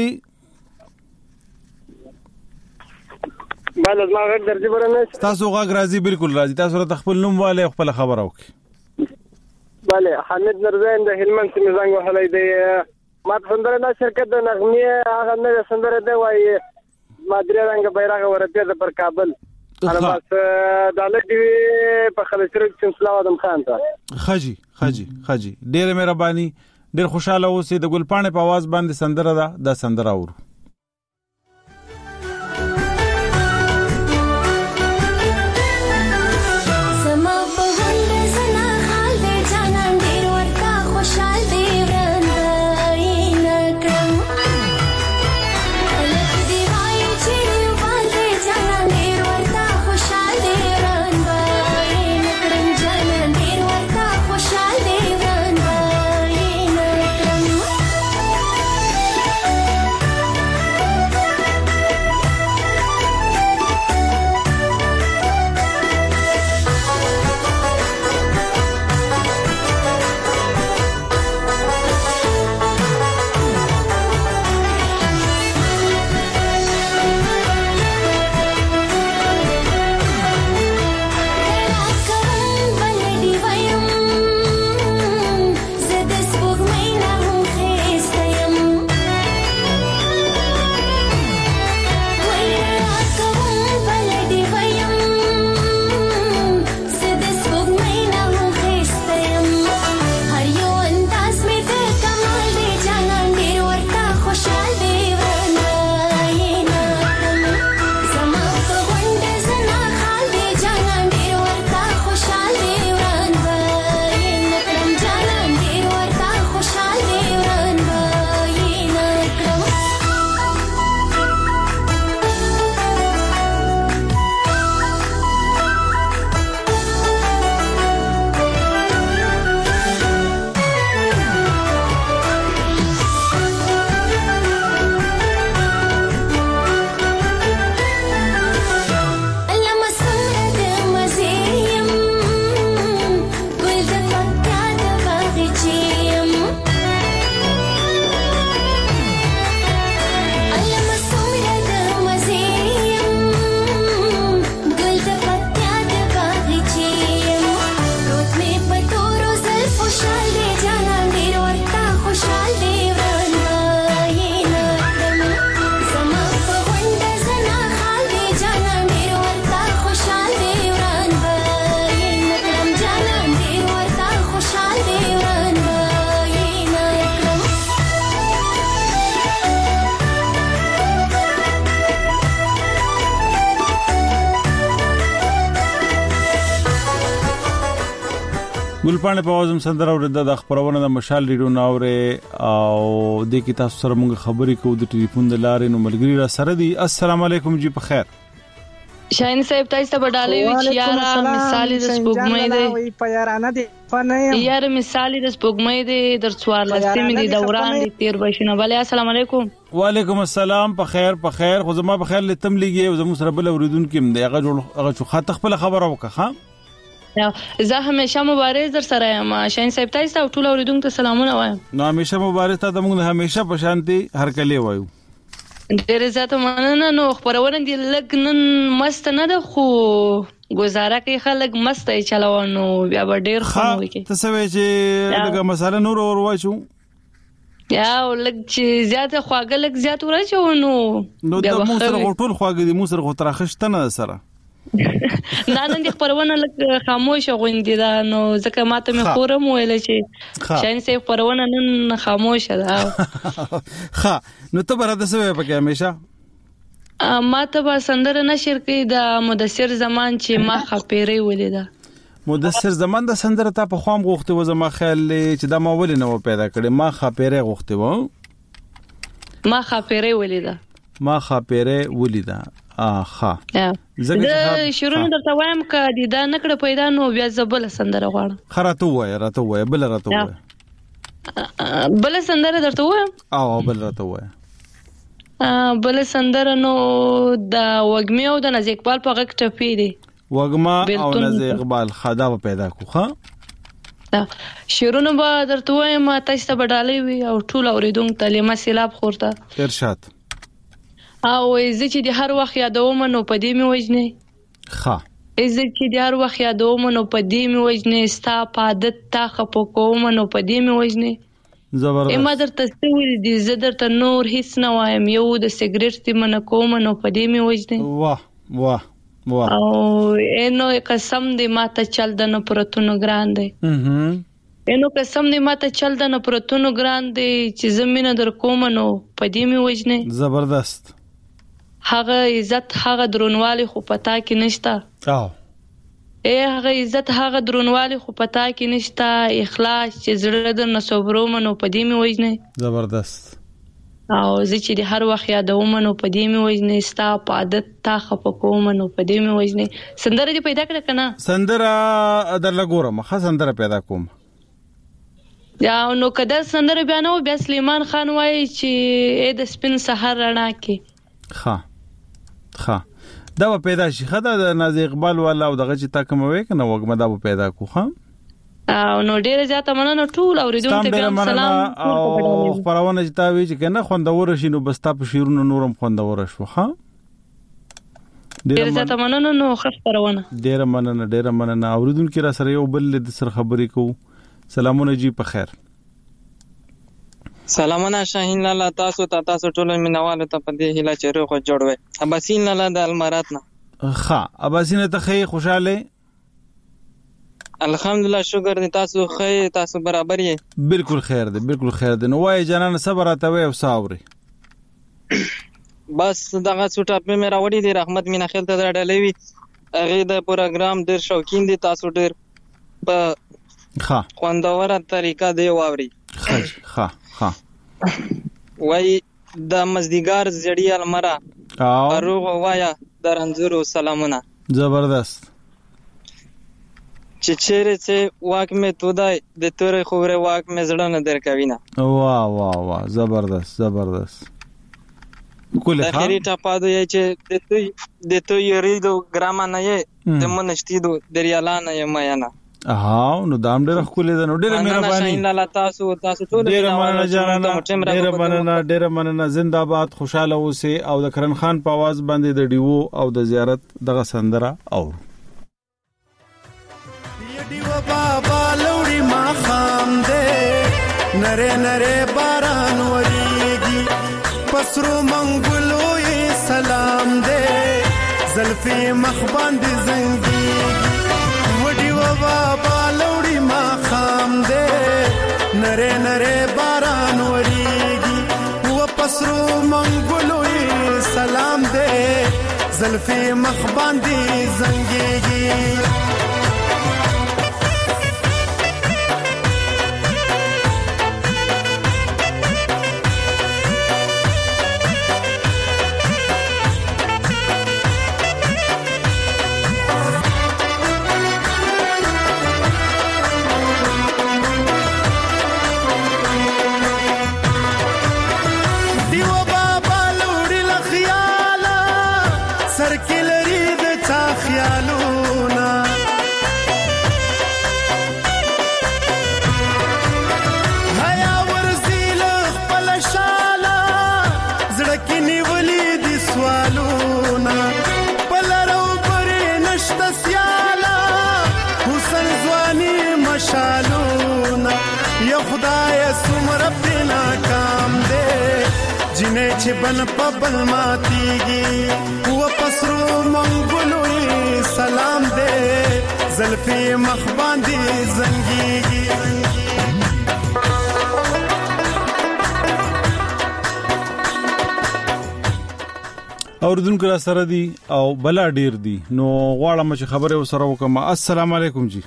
بل از ما غږ درځي برنامه. تاسو غږ راځي بالکل راځي. تاسو را خپل نوم والے خپل خبر اوکي. بله حمید نرزین د هلمند سیمې زنګ وهلی دی. ما ته سندره دا شرکت د نغمې هغه نوې سندره دی وایي ما درې رنګه بیرغ ورته د پر کابل انا بس د لګي په خلصره چنسلا ادم خان ته خجی خجی خجی ډېر مهرباني. ډېر خوشاله اوسئ. د ګلپاڼې په आवाज باندې سندره ده دا سندره اورو. ګلپاڼې په وازم سندره ورده د خبرونه د مشال ریډیو ناوره او د کی تاسو سره موږ خبرې کوو د ټلیفون د لارې نو ملګری را سره دی. السلام علیکم جی په خیر. شاین صاحب تاسو ته بدالې وی چې یاره مثال د سپوږمۍ دی په یارانه دی فنه یاره مثال د سپوږمۍ دی در څوار لسته مې د دوران د تیر بشنه. بله السلام علیکم. وعلیکم السلام. په خیر په خیر. خو زما په خیر لتم لګي زمو سره بل اوریدونکو هم دی هغه جوړ هغه خاطر خپل خبره وکړه. زه همیشه مبارز در سره یم. شاین صاحب تاسو ته ټول اوریدونکو ته سلامونه وایم. نو همیشه مبارز ته موږ همیشه په شانتي هر کله وایو. ډېر زیاته مننه. نو خبرونه دي لګ نن مست نه ده خو گزاره کوي خلک مست یې چلاوه نو بیا به ډېر خوند وکړي. ته څه وایې چې لږه مساله نور ور واچو؟ یا لږ چې زیاته خواږه لږ زیات ورچو نو نو د مو سره ټول خواږه دي، مو سره خو ترخه شته نه سره. نه نن دي خبرونه لږ خاموشه غوندي ده نو ځکه ماته مې خورم ویل چې شاین سي خبرونه نن خاموشه ده. ښه نو ته به راته څه وایې پکې همیشه؟ ماته به سندره نشر کوي د مدثر زمان چې ما خپېرې ولیده. مدثر زمان د سندره ته په خوام غوښته و، زما خیال چې دا ما ولې نه و پیدا کړې. ما خپېرې غوښته و، ما خپېرې ولیده، ما خپېرې ولیده. اه ښه د شروع درته وایم ک دي دا نکړه پیدا نو بیا زبل سندره غواړم. خراته وای راته وای بل راته وای بل سندره درته وایم. او بل راته وای بل سندره نو د وګمې او د ناز اقبال په غږ ټپی دی. وګما او ناز اقبال خدا به پیدا کو. ښه شروع به درته وایم تاسو ته بدالې وي او ټول اوریدونکو ته لمه سیلاب خورته ارشاد. او زه چې د هر وخت یادوم نو په دې مې وجنې. ښه زه چې د هر وخت یادوم نو په دې مې وجنې، ستا په عادت تا خپو کوم نو په دې مې وجنې. زبردست. اما درته څه ویل دي زه درته نور هیڅ نه وایم، یو د سګریټ دې منع کوم نو په دې مې وجنې. واه واه واه. او نو قسم دې ماته چل د نه پرتونو ګران دی. نو قسم دې ماته چل د نه پرتونو ګران دی چې زه مینه در کوم نو په دې مې وجنې. زبردست. هغه عزت هغه درونوالی خو پتا کې نشته. او اے هغه عزت هغه درونوالی خو پتا کې نشته، اخلاص چې زړه در نصبرو منو په دې مې وجنې. زبردست. او زه چې د هر وخت یادوم نو په دې مې وجنې، ستا په عادت تا خپه کوم نو په دې مې وجنې. سندره دې پیدا کړه کنه؟ سندره در لګورم ښه سندره پیدا کوم. یا نو کده سندره بیا نو بیا سلیمان خان وایي چې اے د سپین سحر رڼا کې. ښه ښه دا به پیدا شي. ښه دا د ناز اقبال والا او دغه چې تا کوم وای کنه وګما دا به پیدا کو. ښه او نو ډیره زیاته مننه ټول اوریدونکو ته بیا سلام او خبرونه چې تا وی چې کنه خوندور شي نو بس تا په شیرونو نورم خوندور شو. ښه ډیره زیاته مننه نو خبرونه ډیره مننه ډیره مننه. اوریدونکو را سره یو بل د سر خبرې کو. سلامونه جی په خیر. سلامونه شاهین لاله تاسو ته تاسو ټول مینوالو ته په دې هیله چې روغ جوړ وي. اباسین لاله د المارات نه. ښه اباسین ته خې خوشاله؟ الحمدلله شکر دې تاسو خې تاسو برابر یې؟ بالکل خیر دې بالکل خیر دې. نو وای جنان صبر راته وي او صبري. بس دغه څوټه په مې راوړی دی رحمت مینا خیل ته ډلې وی هغه د پروګرام ډیر شوقین دي تاسو ډیر په ښه خوندوره طریقه دی واوري. ښه ښه ښه وای د مزدیګار زړی المرا او روغ وایا درنځرو سلامونه. زبردست. چې چیرې چې واک مې تودای د تورې خبره واک مې زړه نه درکوینه. واه واه واه زبردست زبردست. کوله ښه اخري ټاپادو یې چې د تو د تو یریدو ګراما نه یې د منشتیدو دریالانه یې میانا. ها نو دام ډېر خولې ده نو ډېر مهرباني. الله تاسو تاسو ټول ډېر مننه جانانه ډېر مننه ډېر مننه. زنده‌باد خوشاله اوسئ او د کرن خان په आवाज باندې د ډیو او د زیارت دغه سندره او ډیو بابا لوري ما خام دې نره نره باران وریږي پسرو منګلو یې سلام دې زلفي مخ باندې زنګي وډیو بابا لوري ما خام دې نره نره باران وریږي و پسرو منګلو یې سلام دې زلفي مخ باندې زنګيږي. چې بل په بل ماتيږي و پسرو منګلو سلام دې زلفي مخ باندې زنګيږي اوردونکو را سره دي او بلا ډیر دي نو غواړم چې خبره وسره وکم. السلام علیکم جی.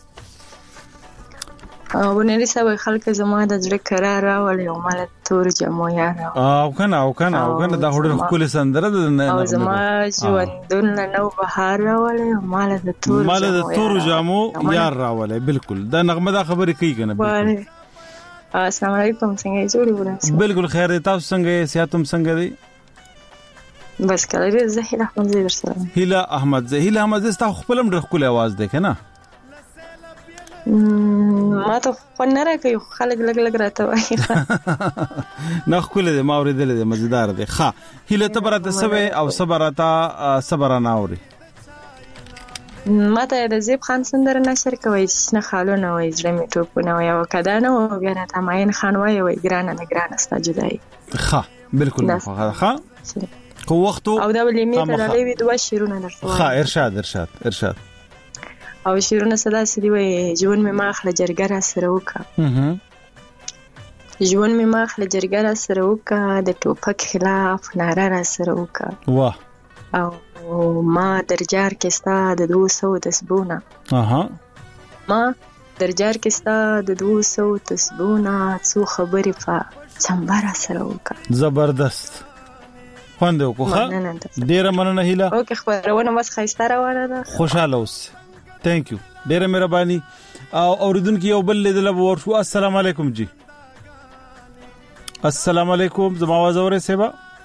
او ونري سوي خلک زما د ځړ قرار راولي او مال تور جمو یار او کنه او کنه او کنه دا هډر خپل سندره نه او زما ژوندون نو بهار راولي او مال د تور مال د تور جمو یار راولي. بالکل دا نغمه دا خبره کوي کنه. السلام علیکم څنګه جوړی ورسې؟ بالکل خیر دی. تاسو څنګه یې؟ سیاتم څنګه دی؟ بس کله زهیل احمد زی درسره. هیله احمد زی هیله احمد زی تاسو خپلم ډېر خپل आवाज دی کنه. ما ته خو نه راکې خلک لګ لګ راته وایي. نه خپل دی ما اوریدل دی مزیدار دی. ښه هیله ته برته سوي او صبرتا صبر نه اوري. ما ته د زیب خان سندره نشر کوي چې نه خالو نه وای زړه می ټوپونه وای او کدا نه و بیا نه تماین خان وای وای ګرانه نه ګرانه ستا جدای. ښه بالکل ښه کو وختو او دا ولې می ته لوي دوه شیرونه درته ښه ارشاد ارشاد ارشاد او شیرونه صدا سړي وای ژوند می ماخله جرګره سره وکا. ژوند می ماخله جرګره سره وکا د ټوپک خلاف ناره را سره وکا. واه او ما درجار کې ستا د دو سو تسبونه اها ما درجار کې ستا د دو سو تسبونه څو خبرې په چمبر سره وکا. زبردست خوند وکړه. ډیره مننه هیله. اوکې خبرونه بس خیسته روانه ده. خوشاله اوس. ثانک یو ډیره مهرباني. او اوریدونکو یو بل لیدل ورشو. السلام علیکم جی. السلام علیکم زما आवाज اورئ سیبا؟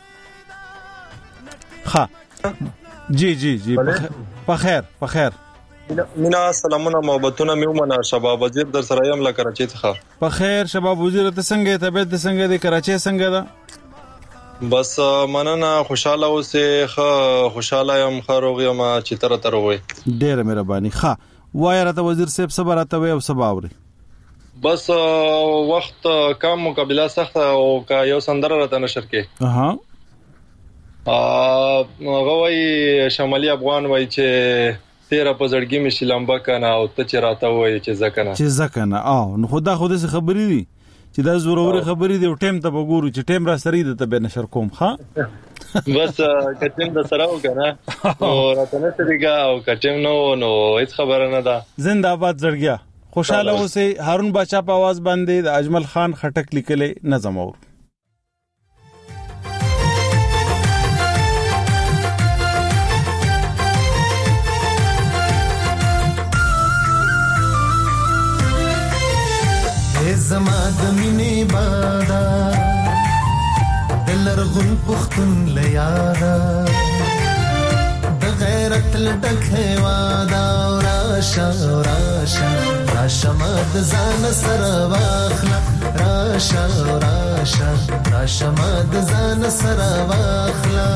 ها جی جی جی په خیر په خیر. مینا سلامونه محبتونه میومنه شباب وزیر در سره یم لا کراچۍ څخه. په خیر شباب وزیر ته څنګه طبيعت څنګه دی؟ کراچۍ څنګه ده؟ بس مننه خوشاله اوسه. خه خوشاله یم خروغ یم چې تر تر وای. ډیره مهرباني. ښه وای راته وزیر صاحب صبر راته وای او سبا اوري. بس وخت کم مقابله سخت او کا یو سندره راته نشر کې. اها ا غوي شمالي افغان وای چې تیرا په زړګي مې شلمبا کنه او ته چې راته وای چې ځکنه چې ځکنه او نو خدا خوده څه خبرې دي چې دا زوروري خبرې دی او ټیم ته وګورو چې ټیم را سره دی ته به نشر کوم. ها بس کټیم د سره وکنه او راته نه سریګا او کټیم نو نو هیڅ خبره نه ده. زنده‌باد زړګیا. خوشاله اوسه. هارون بچا په आवाज باندې د اجمل خان خټک لیکلې نظم اور. زما د مینې بادا دلرغون پختون لیادا د غیرت لټک هوادا راشا راشا راشا مد ځان سره واخلا راشا راشا راشا مد ځان سره واخلا.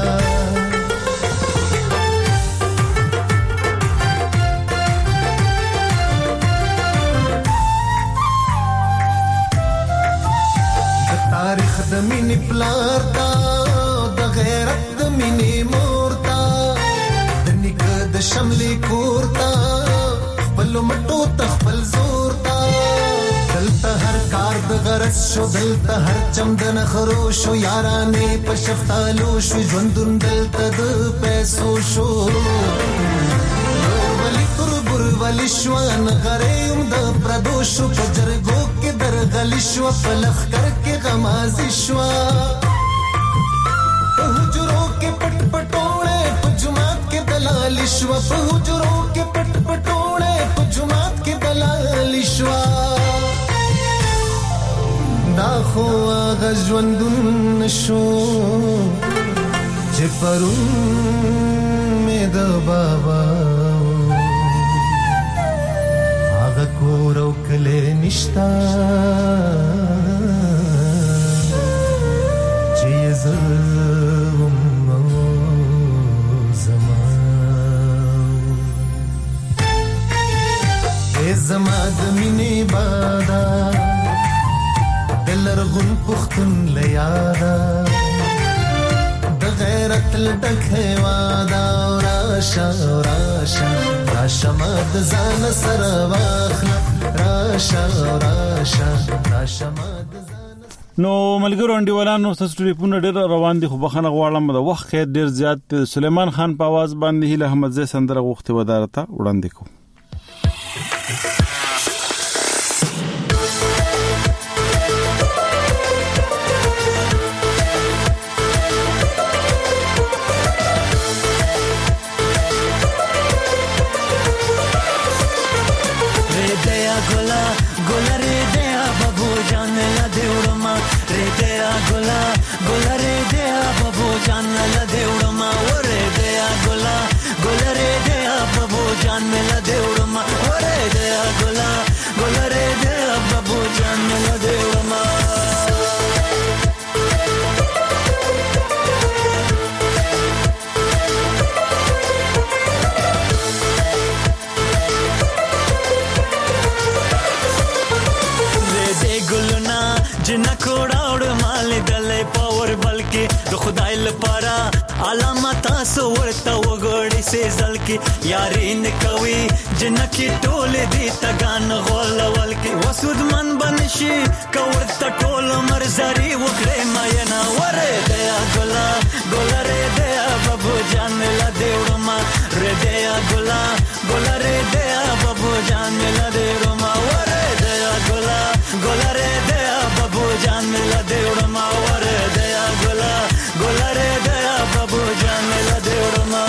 تاریخ د مینې پلار تا د غیرت د مینې مور تا د نیکه د شملې کور تا خپل مټو ته خپل زور تا دلته هر کار د غرض شو دلته هر چم د نخرو شو یارانې په شفتالو شو ژوندون دلته د پیسو شو ولی تربر ولی شوان غریم د پردو شو په جرګو کې درغلی شو په لخر کې غمازي شو په حجرو کې پټ پټوړې په جمعات کې دلال شو په حجرو کې پټ پټوړې په جمعات کې دلال شو. دا خو هغه ژوندون شو چې پرون مې د بابا هغه کور او کله نشتا چې زم زما ای زما د مینې بادا دلرغون پختون لیادا دل ډکه وادا راشا راشا راشا مد ځان سره واخله راشا راشا راشا مد نو ملګرو انډیوالانو تاسو ټلیفون ډیر روان دي خو بخنه غواړم د وخت خیر ډیر زیات سلیمان خان په आवाज باندې هله احمد زې سندره غوښته ودارته وړاندې کو یارین کوي جنکی ټول دي تگان غول ول کی وسود من بنشي کورت ټول مرزري وکړې ماینا وره دیا ګلا ګلا رې دیا بابو جان لا دیوړما رې دیا ګلا ګلا رې دیا بابو جان لا دیوړما وره دیا ګلا ګلا رې دیا بابو جان لا دیوړما وره دیا ګلا ګلا رې دیا بابو جان لا دیوړما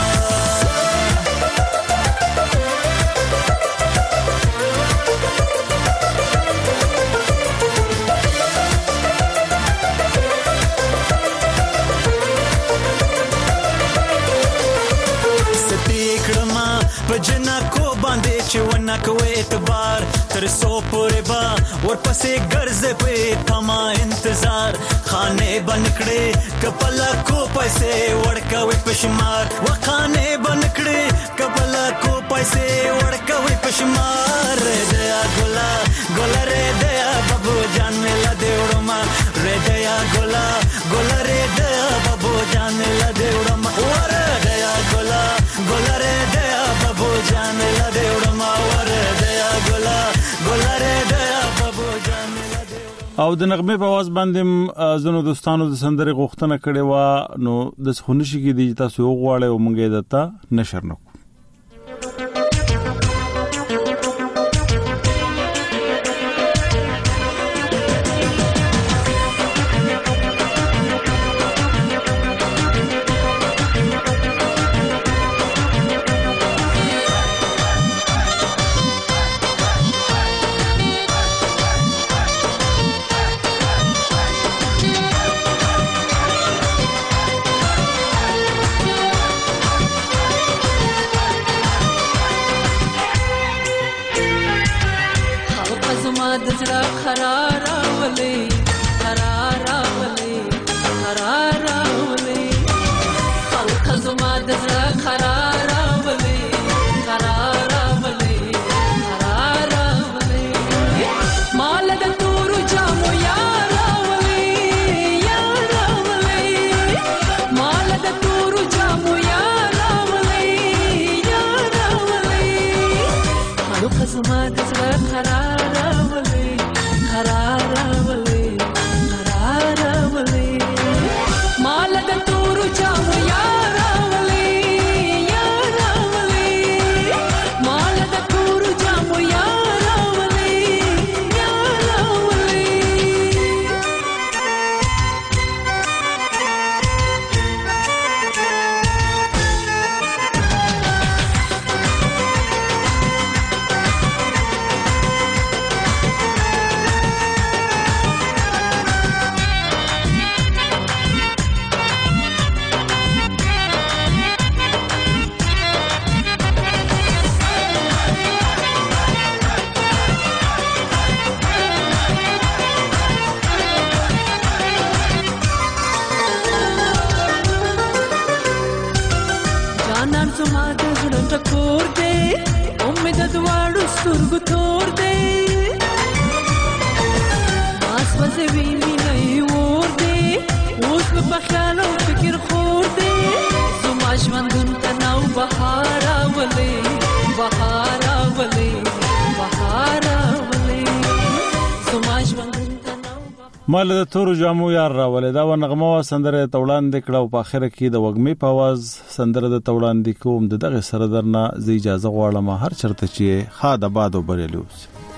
پجنا کو باندې چې ونه کوي اعتبار تر سو پورې با ورپسې ګرځې په تما انتظار خانه بنکړې کپلا کو پیسې ورکوي پشمار وخانه بنکړې کپلا کو پیسې ورکوي پشمار دیا ګلا ګلا رې دیا بابو جان لا دیوړما رې دیا ګلا ګلا رې دیا بابو جان لا دیوړما ور دیا ګلا ګلا رې دیا بابو جان لا دیوړما ور دیا ګلا ګلا رې دیا بابو جان لا دیوړما او د نغمه په आवाज باندې زنو دوستانو د سندره غوښتنه کړې و نو د خونشي کې د تاسو غواړې او مونږه دتا نشر نو په خیال او فکر خور دی مال د تور جامو یار راولې دا و نغمه وا سندره توړان د کړه په اخر کې د وګمې په आवाज سندره د توړان د کوم دغه سره درنه زی اجازه غواړم هر چرته چې خاده باد وبرلوس